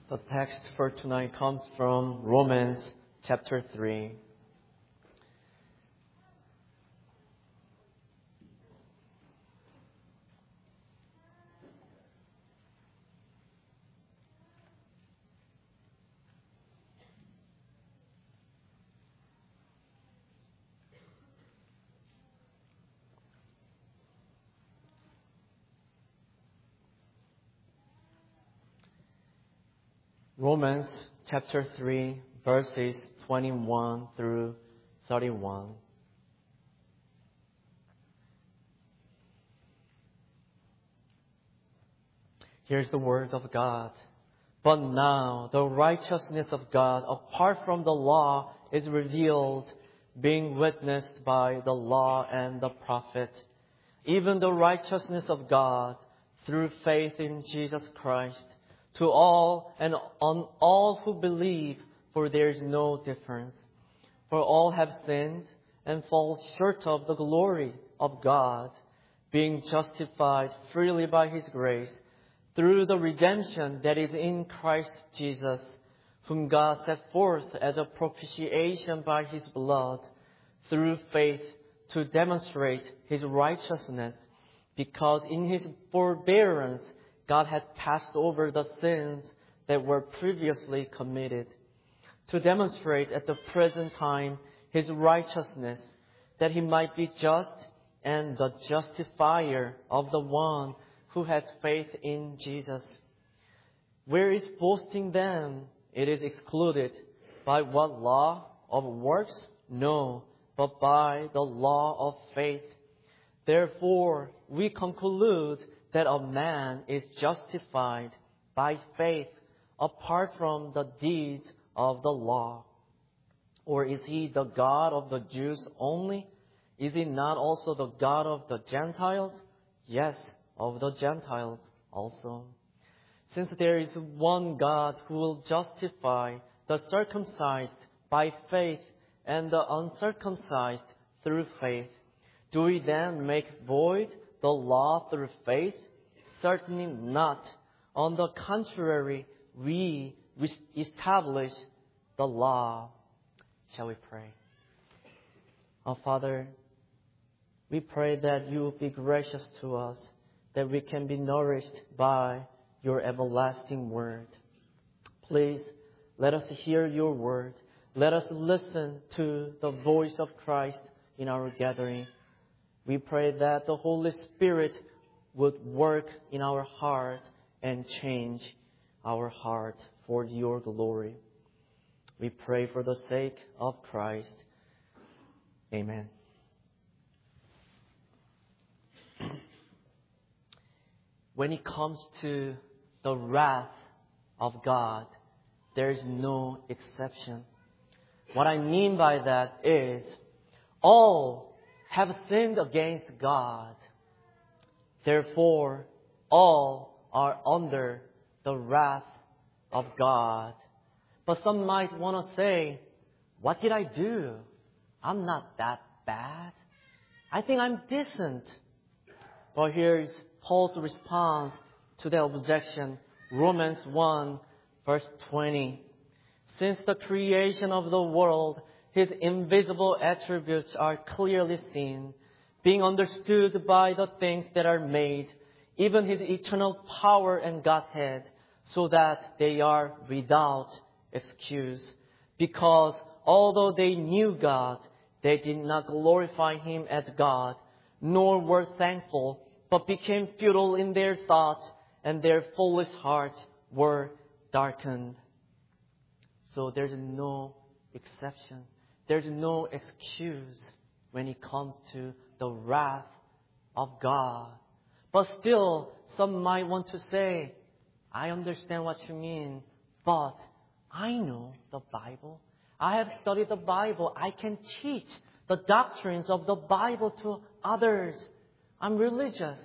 The text for tonight comes from Romans chapter 3. Romans chapter 3, verses 21 through 31. Here's the word of God. But now the righteousness of God apart from the law is revealed, being witnessed by the law and the prophets, even the righteousness of God through faith in Jesus Christ, to all and on all who believe, for there is no difference. For all have sinned and fall short of the glory of God, being justified freely by His grace, through the redemption that is in Christ Jesus, whom God set forth as a propitiation by His blood, through faith to demonstrate His righteousness, because in His forbearance God had passed over the sins that were previously committed, to demonstrate at the present time His righteousness, that He might be just and the justifier of the one who has faith in Jesus. Where is boasting then? It is excluded. By what law? Of works? No, but by the law of faith. Therefore, we conclude that a man is justified by faith apart from the deeds of the law. Or is He the God of the Jews only? Is He not also the God of the Gentiles? Yes, of the Gentiles also. Since there is one God who will justify the circumcised by faith and the uncircumcised through faith, do we then make void the law through faith? Certainly not. On the contrary, we establish the law. Shall we pray? Our Father, we pray that You will be gracious to us, that we can be nourished by Your everlasting word. Please let us hear Your word. Let us listen to the voice of Christ in our gathering. We pray that the Holy Spirit would work in our heart and change our heart for Your glory. We pray for the sake of Christ. Amen. When it comes to the wrath of God, there is no exception. What I mean by that is all have sinned against God. Therefore, all are under the wrath of God. But some might want to say, what did I do? I'm not that bad. I think I'm decent. Well, here's Paul's response to the objection. Romans 1, verse 20. Since the creation of the world, His invisible attributes are clearly seen, being understood by the things that are made, even His eternal power and Godhead, so that they are without excuse. Because although they knew God, they did not glorify Him as God, nor were thankful, but became futile in their thoughts, and their foolish hearts were darkened. So there's no exception. There's no excuse when it comes to the wrath of God. But still, some might want to say, I understand what you mean, but I know the Bible. I have studied the Bible. I can teach the doctrines of the Bible to others. I'm religious.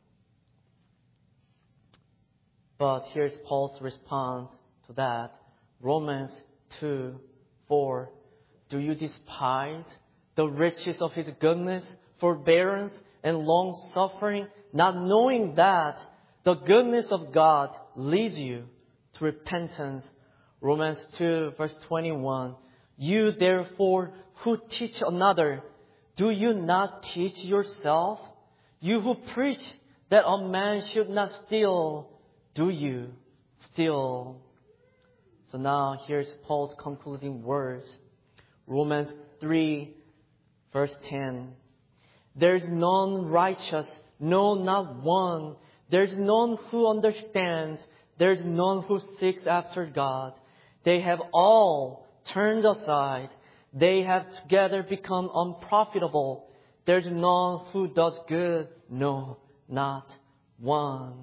But here's Paul's response to that. Romans 2:4. Do you despise the riches of His goodness, forbearance, and long-suffering, not knowing that the goodness of God leads you to repentance. Romans 2 verse 21. You therefore who teach another, do you not teach yourself? You who preach that a man should not steal, do you steal? So now here's Paul's concluding words. Romans 3 verse 10. There's none righteous, no, not one. There's none who understands. There's none who seeks after God. They have all turned aside. They have together become unprofitable. There's none who does good. No, not one.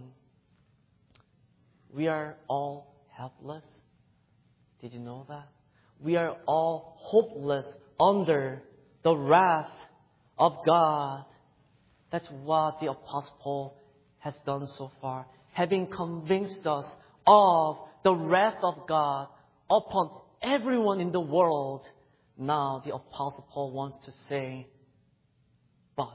We are all helpless. Did you know that? We are all hopeless under the wrath of God. That's what the Apostle Paul has done so far, having convinced us of the wrath of God upon everyone in the world. Now the Apostle Paul wants to say, but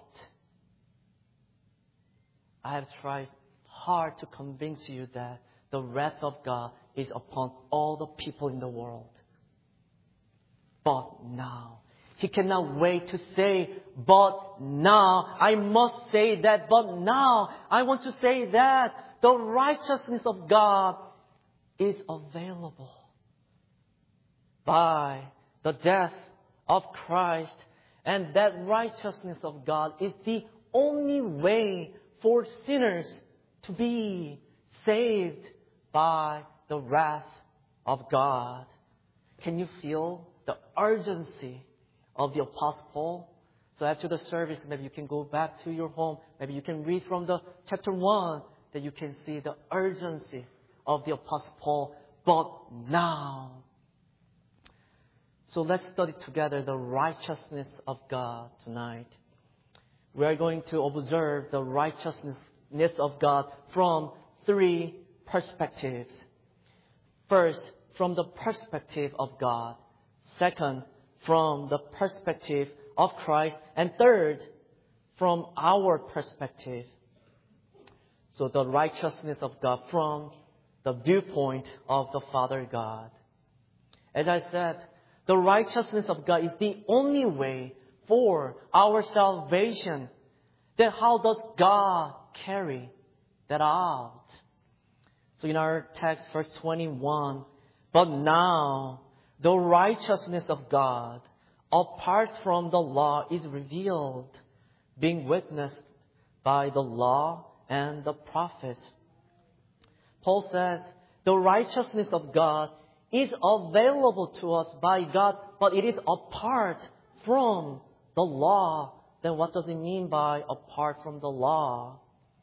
I have tried hard to convince you that the wrath of God is upon all the people in the world. But now, he cannot wait to say, but now, I must say that, but now, I want to say that the righteousness of God is available by the death of Christ. And that righteousness of God is the only way for sinners to be saved by the wrath of God. Can you feel the urgency of the Apostle Paul? So after the service, maybe you can go back to your home. Maybe you can read from the chapter 1 that you can see the urgency of the Apostle Paul. But now. So let's study together the righteousness of God tonight. We are going to observe the righteousness of God from 3 perspectives. First, from the perspective of God. Second, from the perspective of Christ. And third, from our perspective. So the righteousness of God from the viewpoint of the Father God. As I said, the righteousness of God is the only way for our salvation. Then how does God carry that out? So in our text, verse 21, but now the righteousness of God apart from the law is revealed, being witnessed by the law and the prophets. Paul says, the righteousness of God is available to us by God, but it is apart from the law. Then what does it mean by apart from the law?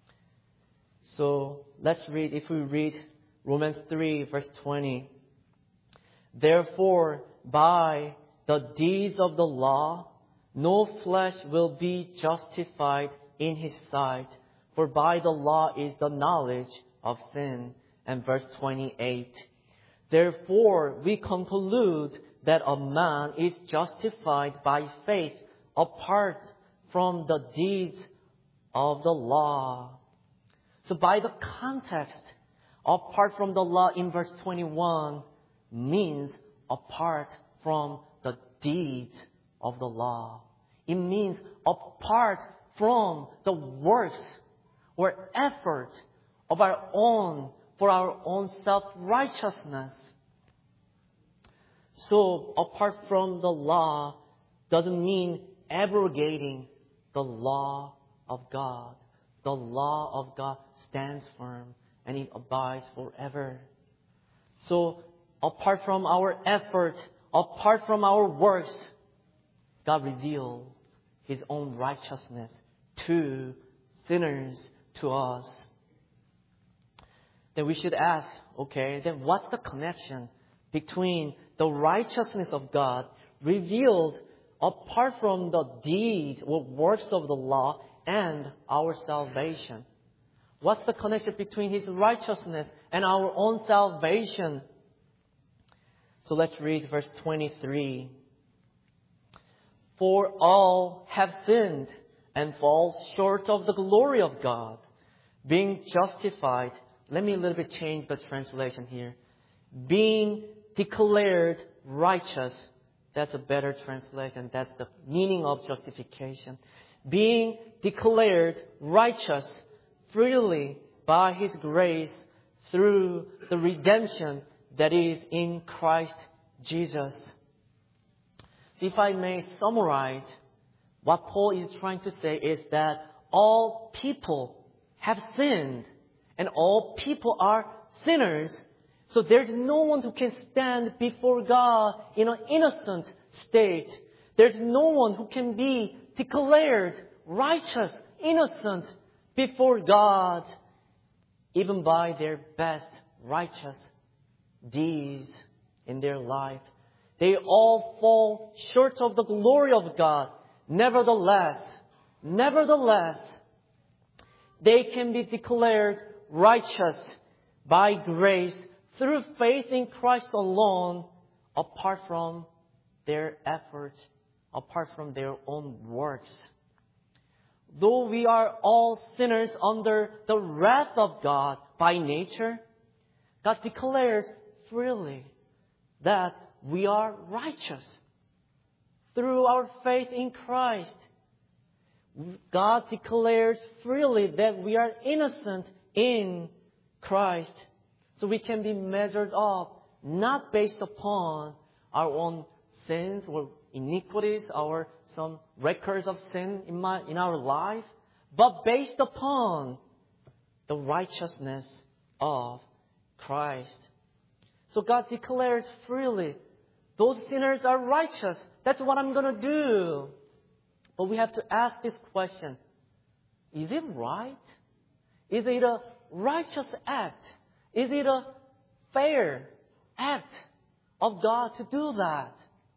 So let's read, if we read Romans 3 verse 20. Therefore, by the deeds of the law, no flesh will be justified in his sight, for by the law is the knowledge of sin. And verse 28. Therefore, we conclude that a man is justified by faith apart from the deeds of the law. So by the context, apart from the law in verse 21 means apart from the deeds of the law. It means apart from the works or effort of our own, for our own self-righteousness. So apart from the law doesn't mean abrogating the law of God. The law of God stands firm and it abides forever. So apart from our effort, apart from our works, God reveals His own righteousness to sinners, to us. Then we should ask, okay, then what's the connection between the righteousness of God revealed apart from the deeds or works of the law and our salvation? What's the connection between His righteousness and our own salvation? So let's read verse 23. For all have sinned and fall short of the glory of God, being justified. Let me a little bit change the translation here. being declared righteous. That's a better translation. That's the meaning of justification. Being declared righteous freely by His grace through the redemption that is in Christ Jesus. So if I may summarize, what Paul is trying to say is that all people have sinned and all people are sinners. So there's no one who can stand before God in an innocent state. There's no one who can be declared righteous, innocent before God, even by their best righteous deeds in their life. They all fall short of the glory of God. Nevertheless, they can be declared righteous by grace through faith in Christ alone, apart from their efforts, apart from their own works. Though we are all sinners under the wrath of God by nature, God declares freely that we are righteous through our faith in Christ. God declares freely that we are innocent in Christ. So we can be measured up, not based upon our own sins or iniquities, or some records of sin in our life, but based upon the righteousness of Christ. So God declares freely, those sinners are righteous. That's what I'm going to do. But we have to ask this question. Is it right? Is it a righteous act? Is it a fair act of God to do that?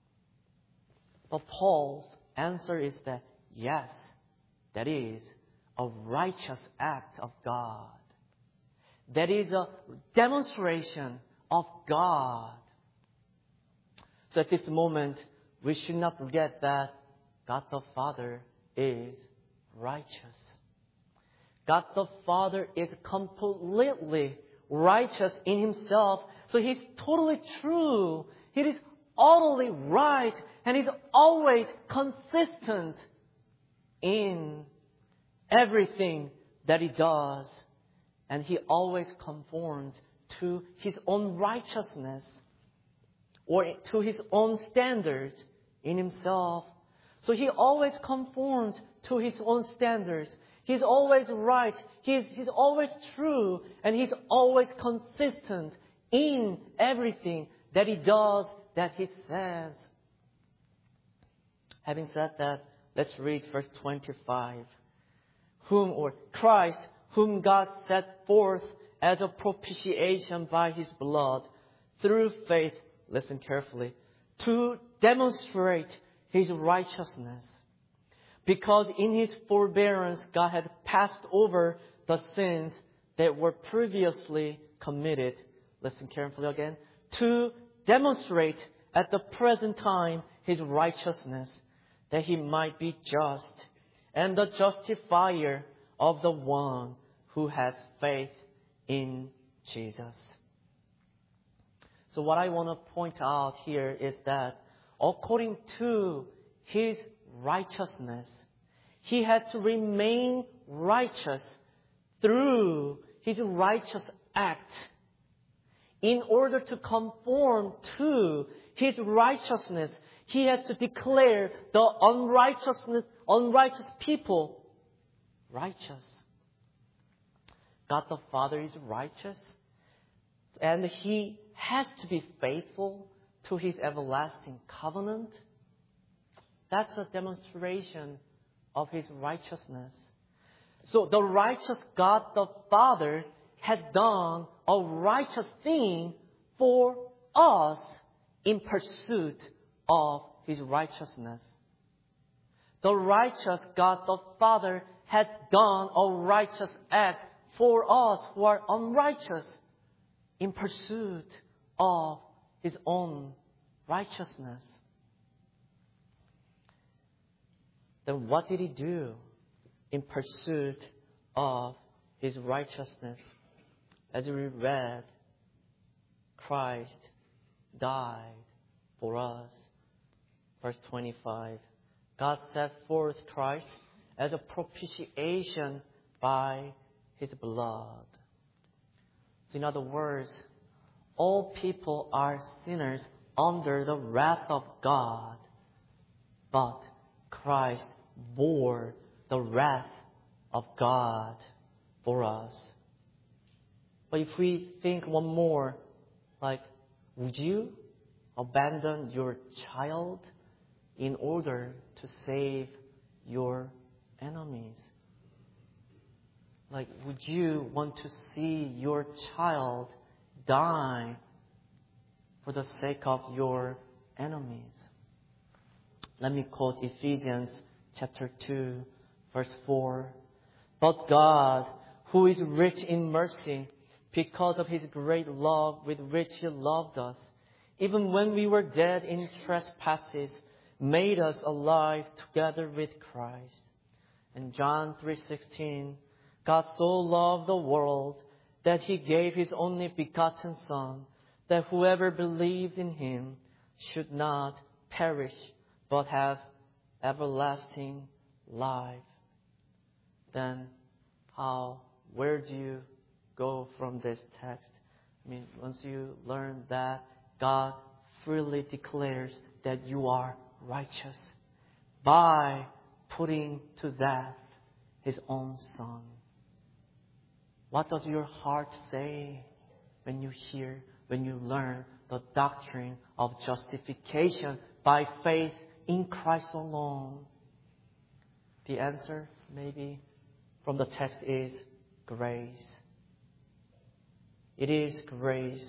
But Paul's answer is that yes, that is a righteous act of God. That is a demonstration of God. So at this moment, we should not forget that God the Father is righteous. God the Father is completely righteous in Himself. So He's totally true. He is utterly right. And He's always consistent in everything that He does. And He always conforms to His own righteousness or to His own standards in Himself. So He always conforms to His own standards. He's always right. He's always true. And He's always consistent in everything that He does, that He says. Having said that, let's read verse 25. Christ, whom God set forth as a propitiation by His blood, through faith, listen carefully, to demonstrate His righteousness. Because in His forbearance, God had passed over the sins that were previously committed. Listen carefully again. To demonstrate at the present time His righteousness, that He might be just and the justifier of the one who has faith in Jesus. So what I want to point out here is that according to His righteousness, He has to remain righteous through His righteous act. In order to conform to His righteousness, He has to declare the unrighteous people righteous. God the Father is righteous, and He has to be faithful to His everlasting covenant. That's a demonstration of His righteousness. So the righteous God the Father has done a righteous thing for us in pursuit of His righteousness. The righteous God the Father has done a righteous act for us who are unrighteous in pursuit of His own righteousness. Then what did He do in pursuit of His righteousness? As we read, Christ died for us. Verse 25. God set forth Christ as a propitiation by His blood. So in other words, all people are sinners under the wrath of God, but Christ bore the wrath of God for us. But if we think one more, like, would you abandon your child in order to save your enemies? Like, would you want to see your child die for the sake of your enemies? Let me quote Ephesians chapter 2, verse 4. But God, who is rich in mercy, because of His great love with which He loved us, even when we were dead in trespasses, made us alive together with Christ. In John 3:16, God so loved the world that He gave His only begotten Son, that whoever believes in Him should not perish, but have everlasting life. Then where do you go from this text? I mean, once you learn that God freely declares that you are righteous by putting to death His own Son. What does your heart say when you learn the doctrine of justification by faith in Christ alone? The answer, maybe, from the text is grace. It is grace.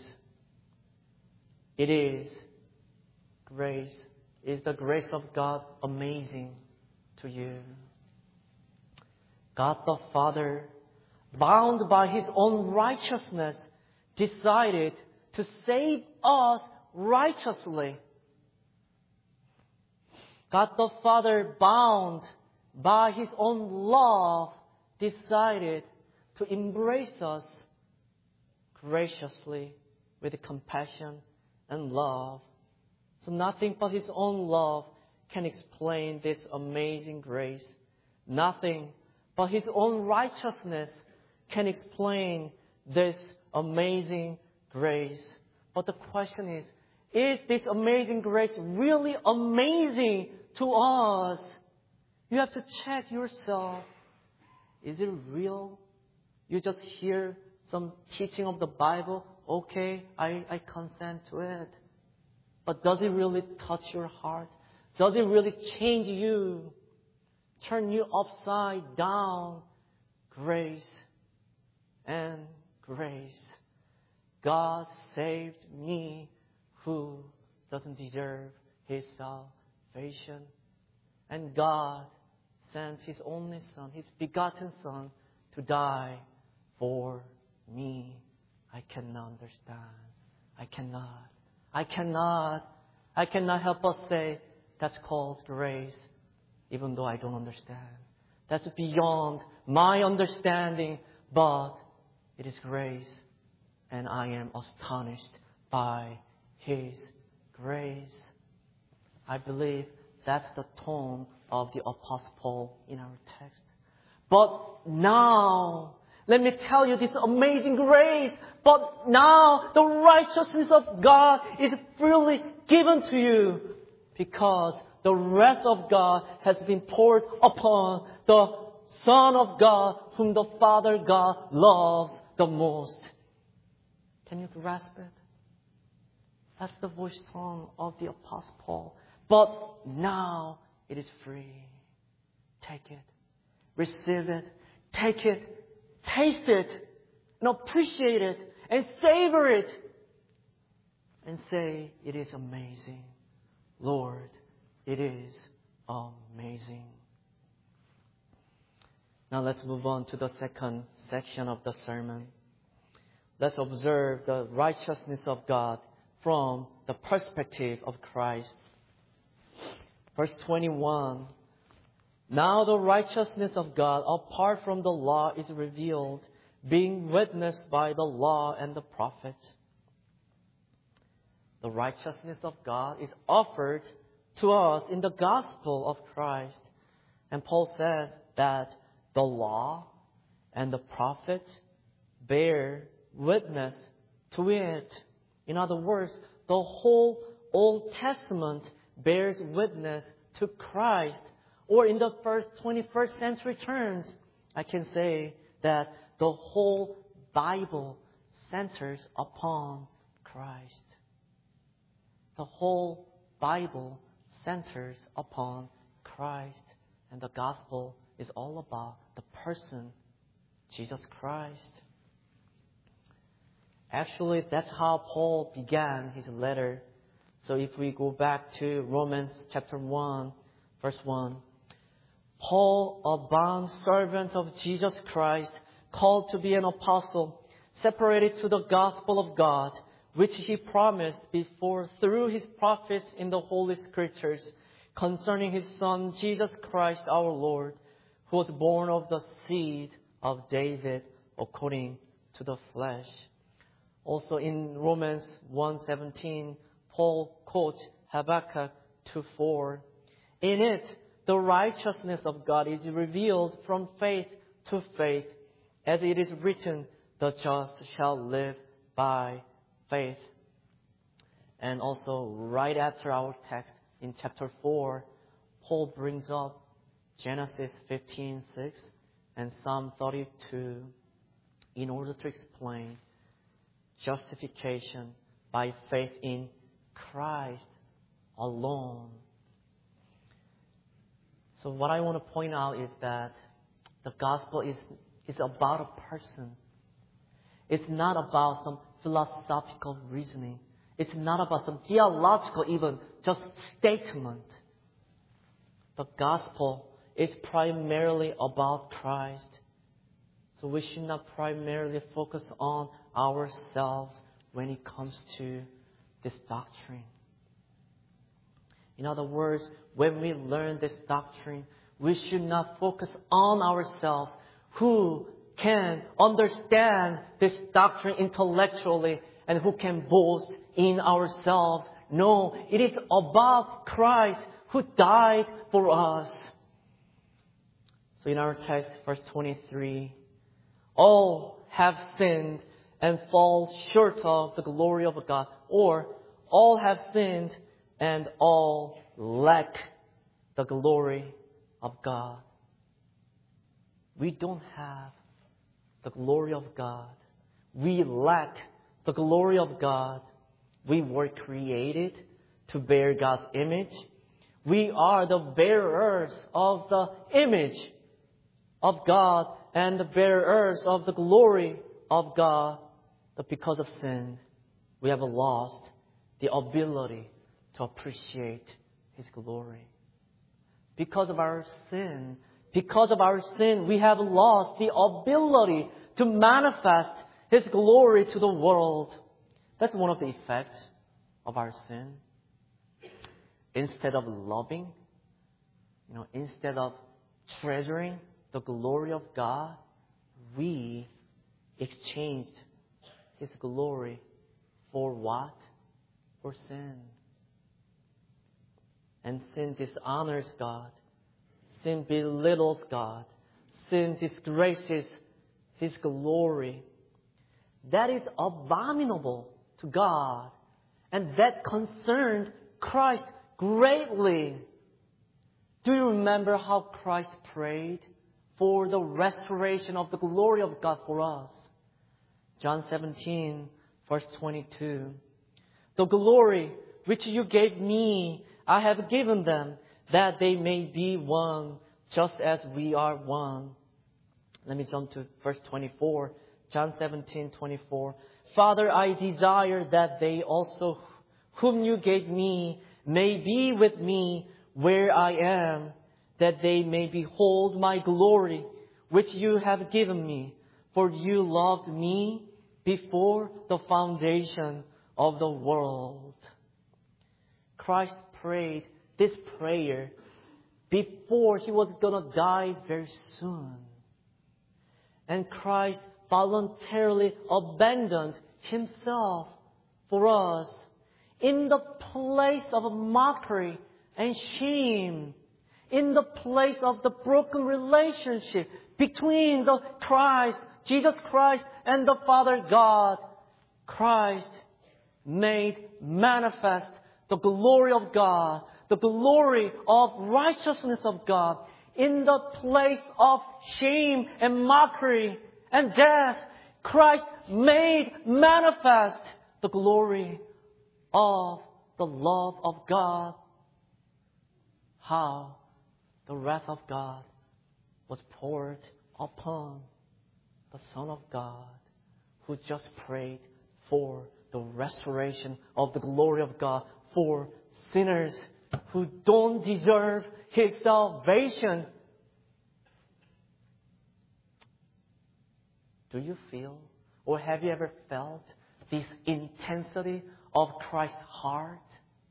It is grace. Is the grace of God amazing to you? God the Father, bound by His own righteousness, decided to save us righteously. God the Father, bound by His own love, decided to embrace us graciously with compassion and love. So nothing but His own love can explain this amazing grace. Nothing but His own righteousness can explain this amazing grace. But the question is this amazing grace really amazing to us? You have to check yourself. Is it real? You just hear some teaching of the Bible. Okay, I consent to it. But does it really touch your heart? Does it really change you? Turn you upside down? Grace and grace. God saved me who doesn't deserve His salvation. And God sent His only Son, His begotten Son, to die for me. I cannot understand. I cannot help but say that's called grace, even though I don't understand. That's beyond my understanding, but it is grace, and I am astonished by His grace. I believe that's the tone of the Apostle Paul in our text. But now, let me tell you this amazing grace. But now the righteousness of God is freely given to you because the wrath of God has been poured upon the Son of God whom the Father God loves the most. Can you grasp it? That's the voice tone of the Apostle Paul. But now it is free. Take it. Receive it. Take it. Taste it. And appreciate it. And savor it. And say, it is amazing. Lord, it is amazing. Now let's move on to the second section of the sermon. Let's observe the righteousness of God from the perspective of Christ. Verse 21. Now the righteousness of God apart from the law is revealed, being witnessed by the law and the prophets. The righteousness of God is offered to us in the gospel of Christ. And Paul says that the law and the prophets bear witness to it. In other words, the whole Old Testament bears witness to Christ. Or in the 21st century terms, I can say that the whole Bible centers upon Christ. The whole Bible centers upon Christ. And the gospel is all about the person, Jesus Christ. Actually, that's how Paul began his letter. So if we go back to Romans chapter 1, verse 1. Paul, a bond servant of Jesus Christ, called to be an apostle, separated to the gospel of God, which He promised before through His prophets in the Holy Scriptures, concerning His Son, Jesus Christ our Lord, who was born of the seed of David according to the flesh. Also in Romans 1:17, Paul quotes Habakkuk 2:4. In it, the righteousness of God is revealed from faith to faith, as it is written, the just shall live by faith. And also, right after our text in chapter 4, Paul brings up Genesis 15:6 and Psalm 32 in order to explain justification by faith in Christ alone. So what I want to point out is that the gospel is about a person. It's not about some philosophical reasoning. It's not about some theological, even just statement. The gospel is primarily about Christ. So we should not primarily focus on ourselves when it comes to this doctrine. In other words, when we learn this doctrine, we should not focus on ourselves who can understand this doctrine intellectually and who can boast in ourselves. No, it is about Christ who died for us. So in our text, verse 23, all have sinned and fall short of the glory of God. Or, all have sinned and all lack the glory of God. We don't have the glory of God. We lack the glory of God. We were created to bear God's image. We are the bearers of the image of God and the bearers of the glory of God. But because of sin, we have lost the ability to appreciate His glory. Because of our sin, we have lost the ability to manifest His glory to the world. That's one of the effects of our sin. Instead of loving, instead of treasuring the glory of God, we exchanged His glory for what? For sin. And sin dishonors God. Sin belittles God. Sin disgraces His glory. That is abominable to God. And that concerned Christ greatly. Do you remember how Christ prayed for the restoration of the glory of God for us? John 17, verse 22. The glory which you gave me, I have given them, that they may be one, just as we are one. Let me jump to verse 24. John 17, 24. Father, I desire that they also, whom you gave me, may be with me where I am, that they may behold my glory, which you have given me. For you loved me before the foundation of the world. Christ prayed this prayer before He was going to die very soon. And Christ voluntarily abandoned Himself for us in the place of mockery and shame, in the place of the broken relationship between the Christ, Jesus Christ, and the Father God, Christ made manifest the glory of God, the glory of righteousness of God, in the place of shame and mockery and death. Christ made manifest the glory of the love of God. How the wrath of God was poured upon the Son of God, who just prayed for the restoration of the glory of God for sinners who don't deserve His salvation. Do you feel, or have you ever felt this intensity of Christ's heart?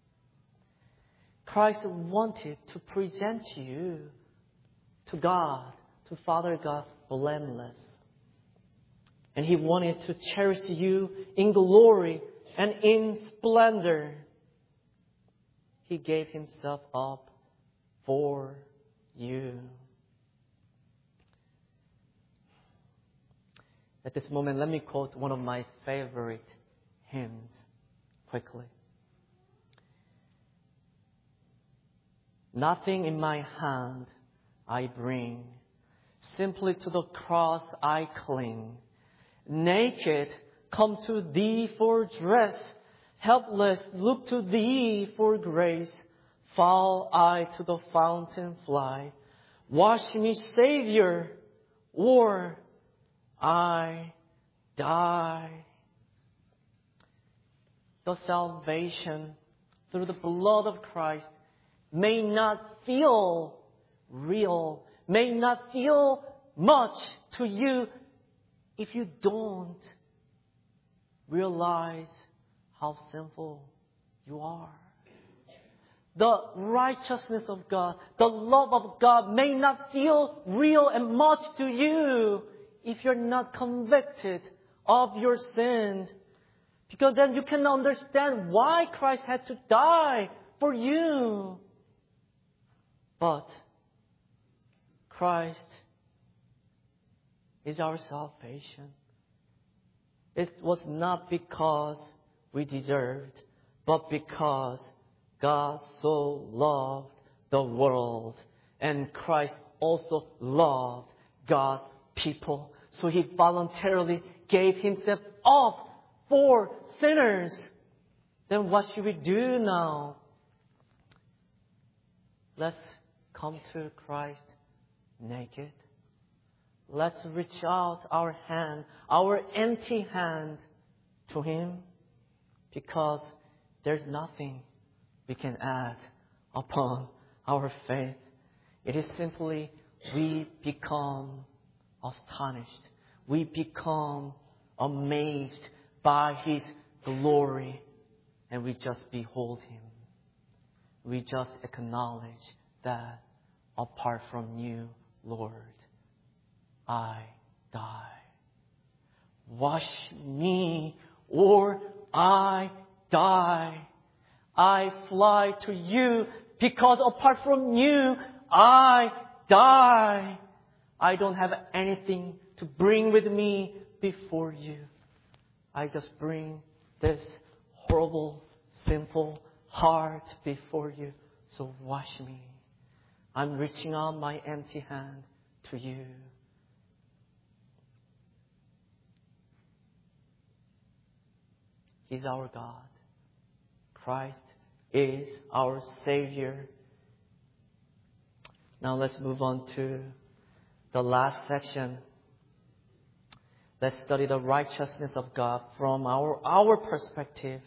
Christ wanted to present you to God, to Father God, blameless. And He wanted to cherish you in glory and in splendor. He gave Himself up for you. At this moment, let me quote one of my favorite hymns quickly. Nothing in my hand I bring, simply to the cross I cling. Naked, come to Thee for dress, helpless, look to Thee for grace. Fall I to the fountain fly, wash me, Savior, or I die. The salvation through the blood of Christ may not feel real, may not feel much to you if you don't realize how sinful you are. The righteousness of God, the love of God may not feel real and much to you if you're not convicted of your sins. Because then you can understand why Christ had to die for you. But Christ is our salvation. It was not because we deserved, but because God so loved the world. And Christ also loved God's people. So He voluntarily gave Himself up for sinners. Then what should we do now? Let's come to Christ naked. Let's reach out our hand, our empty hand, to Him, because there's nothing we can add upon our faith. It is simply we become astonished. We become amazed by His glory, and we just behold Him. We just acknowledge that apart from You, Lord, I die. Wash me, or I die. I fly to You, because apart from You, I die. I don't have anything to bring with me before You. I just bring this horrible, sinful heart before You. So wash me. I'm reaching out my empty hand to You. He's our God. Christ is our Savior. Now let's move on to the last section. Let's study the righteousness of God from our perspective.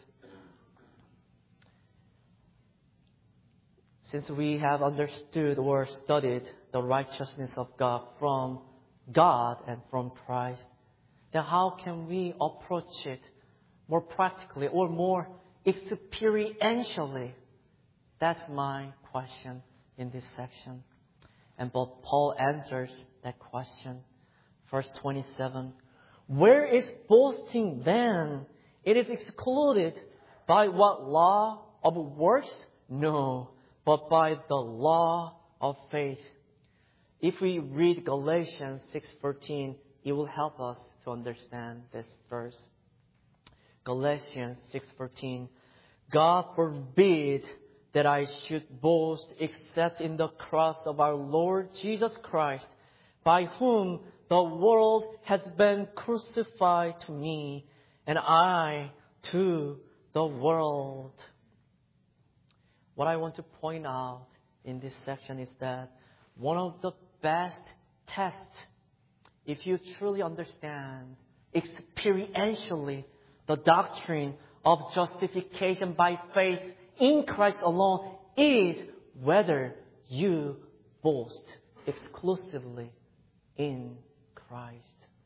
Since we have understood or studied the righteousness of God from God and from Christ, then how can we approach it more practically or more experientially? That's my question in this section. And Paul answers that question. Verse 27. Where is boasting then? It is excluded. By what law of works? No, but by the law of faith. If we read Galatians 6:14, it will help us to understand this verse. Galatians 6:14. God forbid that I should boast except in the cross of our Lord Jesus Christ, by whom the world has been crucified to me, and I to the world. What I want to point out in this section is that one of the best tests, if you truly understand experientially the doctrine of justification by faith in Christ alone, is whether you boast exclusively in Christ.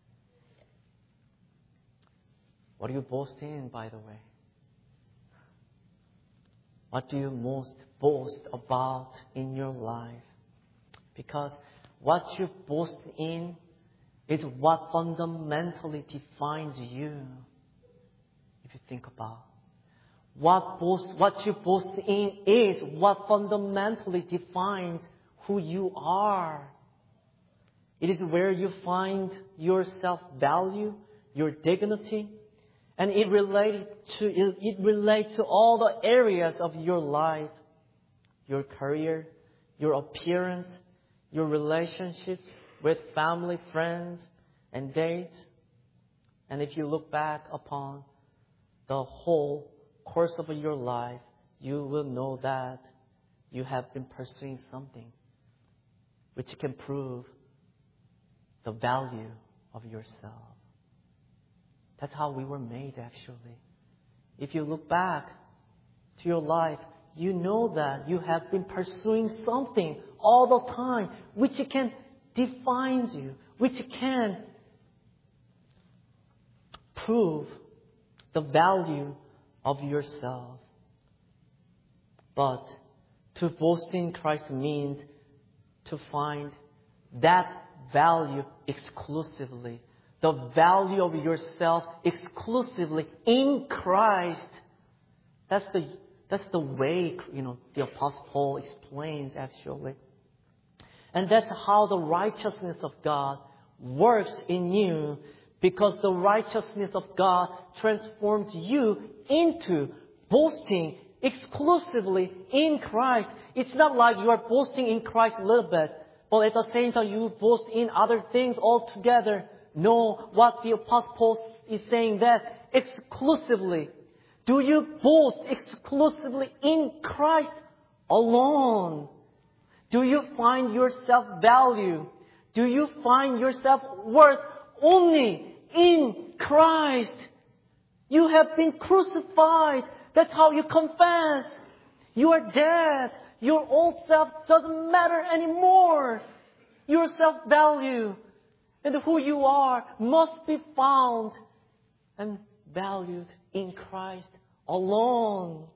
What do you boast in, by the way? What do you most boast about in your life? Because what you boast in is what fundamentally defines you. If you think about what you boast in is what fundamentally defines who you are. It is where you find your self-value, your dignity, and it relates to all the areas of your life, your career, your appearance, your relationships with family, friends, and dates. And if you look back upon the whole course of your life, you will know that you have been pursuing something which can prove the value of yourself. That's how we were made, actually. If you look back to your life, you know that you have been pursuing something all the time which can define you, which can prove the value of yourself. But to boast in Christ means to find that value exclusively, the value of yourself exclusively in Christ. That's the way, the Apostle Paul explains, actually. And that's how the righteousness of God works in you, because the righteousness of God transforms you into boasting exclusively in Christ. It's not like you are boasting in Christ a little bit, but at the same time you boast in other things altogether. No, what the Apostle Paul is saying that exclusively. Do you boast exclusively in Christ alone? Do you find your self-value? Do you find your self-worth only in Christ? You have been crucified. That's how you confess. You are dead. Your old self doesn't matter anymore. Your self-value and who you are must be found and valued in Christ alone.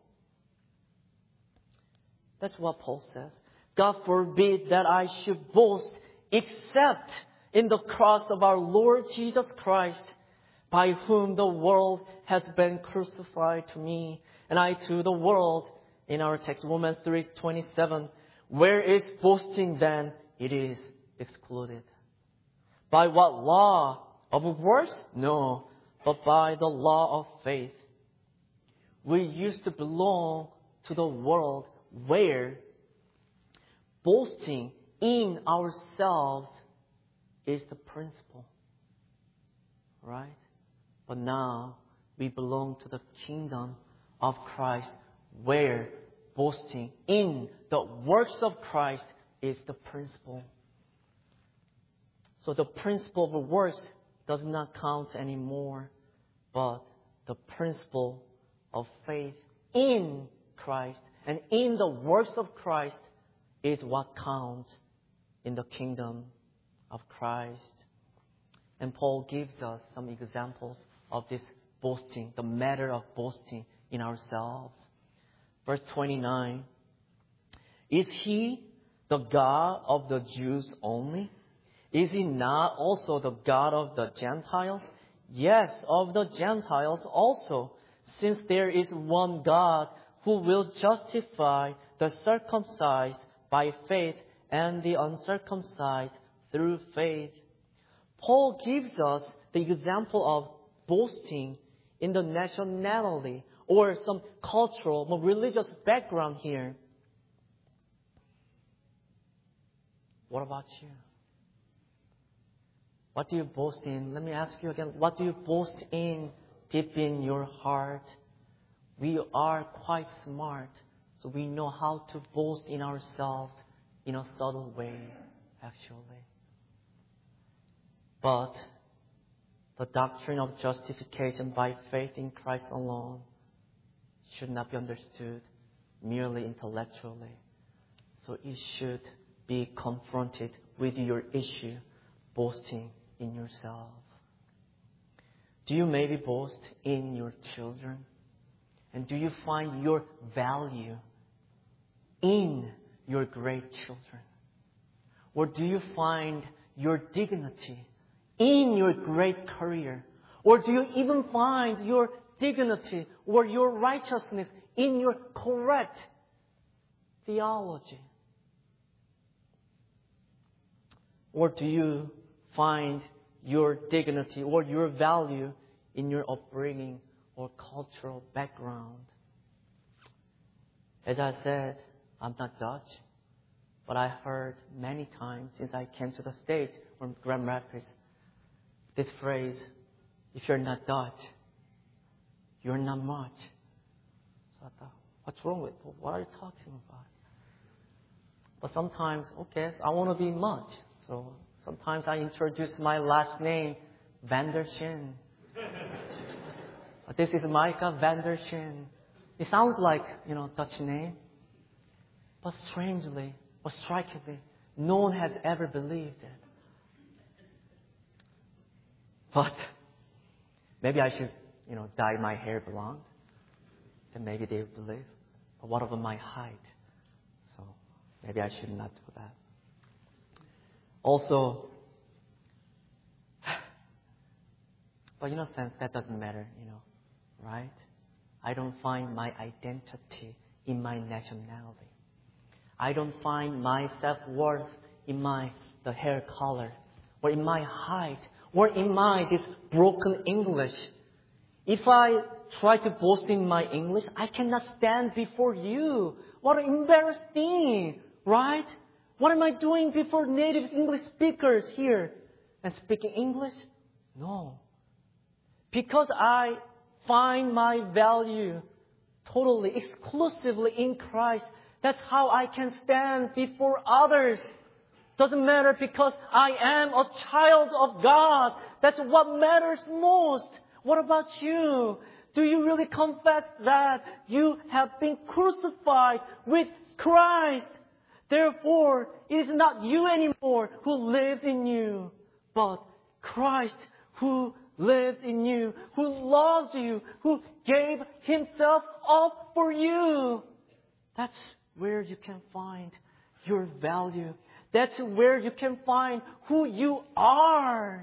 That's what Paul says. God forbid that I should boast except in the cross of our Lord Jesus Christ, by whom the world has been crucified to me, and I to the world. In our text, Romans 3:27, where is boasting then? It is excluded. By what law? Of works? No, but by the law of faith. We used to belong to the world where boasting in ourselves is the principle. Right? But now we belong to the kingdom of Christ, where boasting in the works of Christ is the principle. So the principle of works does not count anymore, but the principle of faith in Christ and in the works of Christ is what counts in the kingdom of Christ. And Paul gives us some examples of this boasting, the matter of boasting in ourselves. Verse 29, is he the God of the Jews only? Is he not also the God of the Gentiles? Yes, of the Gentiles also, since there is one God who will justify the circumcised by faith and the uncircumcised through faith. Paul gives us the example of boasting in the nationality or some cultural or religious background here. What about you? What do you boast in? Let me ask you again. What do you boast in deep in your heart? We are quite smart, so we know how to boast in ourselves in a subtle way, actually. But the doctrine of justification by faith in Christ alone should not be understood merely intellectually. So it should be confronted with your issue, boasting in yourself. Do you maybe boast in your children? And do you find your value in your great children? Or do you find your dignity in your great career? Or do you even find your dignity or your righteousness in your correct theology? Or do you find your dignity or your value in your upbringing or cultural background? As I said, I'm not Dutch, but I heard many times since I came to the States from Grand Rapids this phrase, if you're not Dutch, you're not much. So I thought, what's wrong with it? What are you talking about? But sometimes, okay, I want to be much. So sometimes I introduce my last name, Van der Shin. This is Micah Van der Shin. It sounds like, Dutch name. But strangely or strikingly, no one has ever believed it. But maybe I should, dye my hair blonde. Then maybe they would believe. But what about my height? So maybe I should not do that. Also, but in a sense, that doesn't matter, right? I don't find my identity in my nationality. I don't find my self-worth in the hair color, or in my height, or in this broken English. If I try to boast in my English, I cannot stand before you. What an embarrassing, right? What am I doing before native English speakers here? And speaking English? No. Because I find my value totally, exclusively in Christ. That's how I can stand before others. Doesn't matter because I am a child of God. That's what matters most. What about you? Do you really confess that you have been crucified with Christ? Therefore, it is not you anymore who lives in you, but Christ who lives in you, who loves you, who gave Himself up for you. That's where you can find your value. That's where you can find who you are.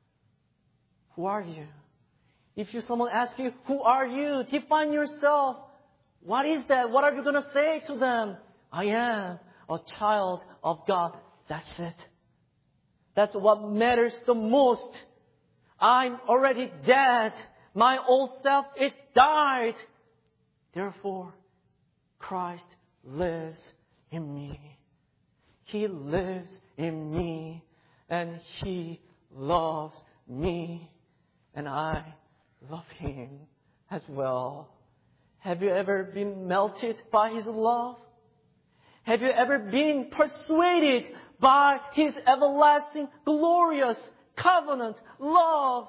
Who are you? If someone asks you, who are you? Define yourself. What is that? What are you going to say to them? I am a child of God. That's it. That's what matters the most. I'm already dead. My old self is died. Therefore, Christ lives in me. He lives in me. And He loves me. And I love Him as well. Have you ever been melted by His love? Have you ever been persuaded by His everlasting, glorious, covenant love?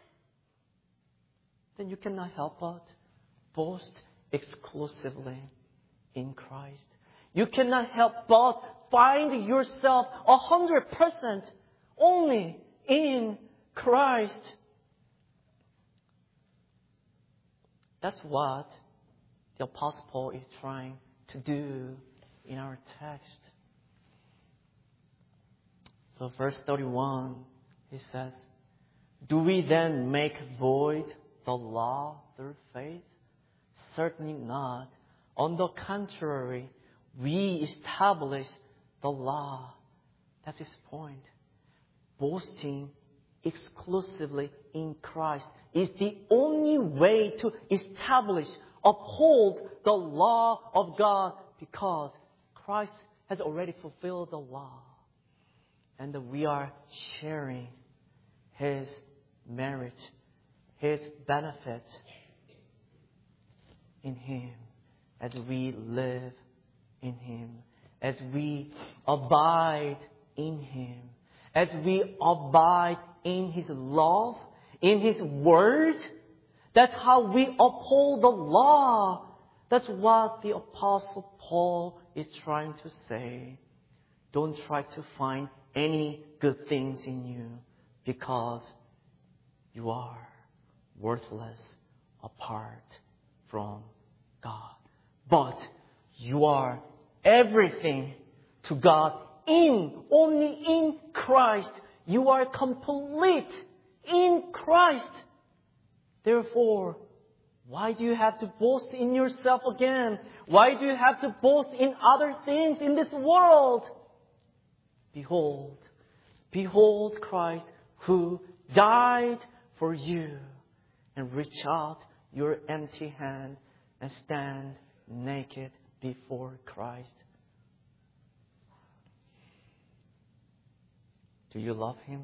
Then you cannot help but boast exclusively in Christ. You cannot help but find yourself 100% only in Christ. That's what the Apostle Paul is trying to do in our text. So verse 31, he says, do we then make void the law through faith? Certainly not. On the contrary, we establish the law. That's his point. Boasting exclusively in Christ is the only way to establish, uphold the law of God, because Christ has already fulfilled the law. And we are sharing His merit, His benefits in Him as we live in Him, as we abide in Him, as we abide in His love, in His Word. That's how we uphold the law. That's what the Apostle Paul is trying to say. Don't try to find any good things in you, because you are worthless apart from God. But you are everything to God only in Christ. You are complete in Christ. Therefore, why do you have to boast in yourself again? Why do you have to boast in other things in this world? Behold Christ who died for you, and reach out your empty hand and stand naked before Christ. Do you love Him?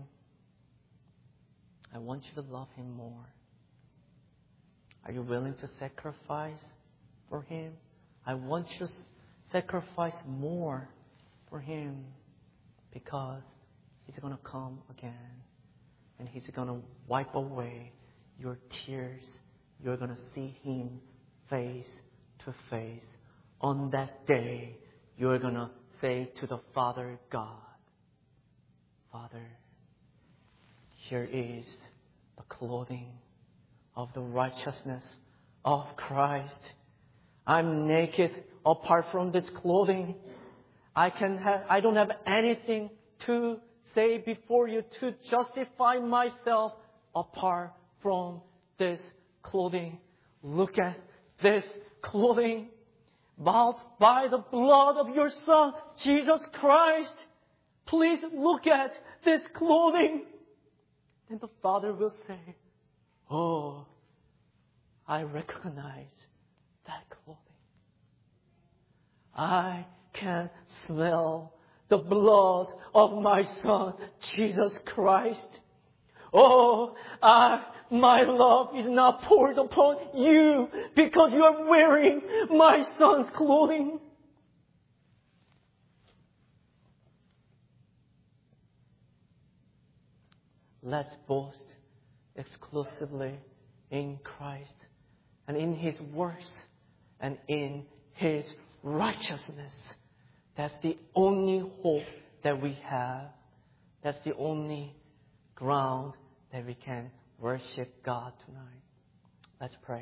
I want you to love Him more. Are you willing to sacrifice for Him? I want you to sacrifice more for Him, because He's going to come again and He's going to wipe away your tears. You're going to see Him face to face. On that day, you're going to say to the Father God, Father, here is the clothing of the righteousness of Christ. I'm naked apart from this clothing. I don't have anything to say before you to justify myself apart from this clothing. Look at this clothing, bought by the blood of your Son, Jesus Christ. Please look at this clothing. And the Father will say, oh, I recognize that clothing. I can smell the blood of my Son, Jesus Christ. Oh, my love is not poured upon you because you are wearing my Son's clothing. Let's boast exclusively in Christ and in His works and in His righteousness. That's the only hope that we have. That's the only ground that we can worship God tonight. Let's pray.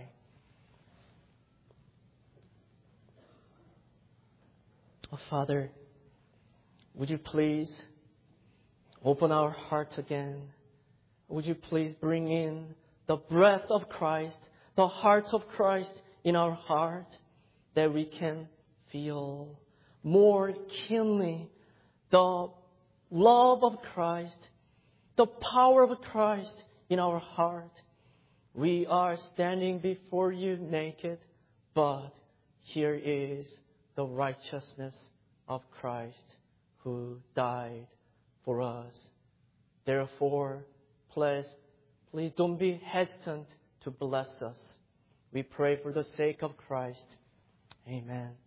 Oh, Father, would you please open our hearts again? Would you please bring in the breath of Christ, the heart of Christ in our heart, that we can feel more keenly the love of Christ, the power of Christ in our heart. We are standing before you naked, but here is the righteousness of Christ who died for us. Therefore, please don't be hesitant to bless us. We pray for the sake of Christ. Amen.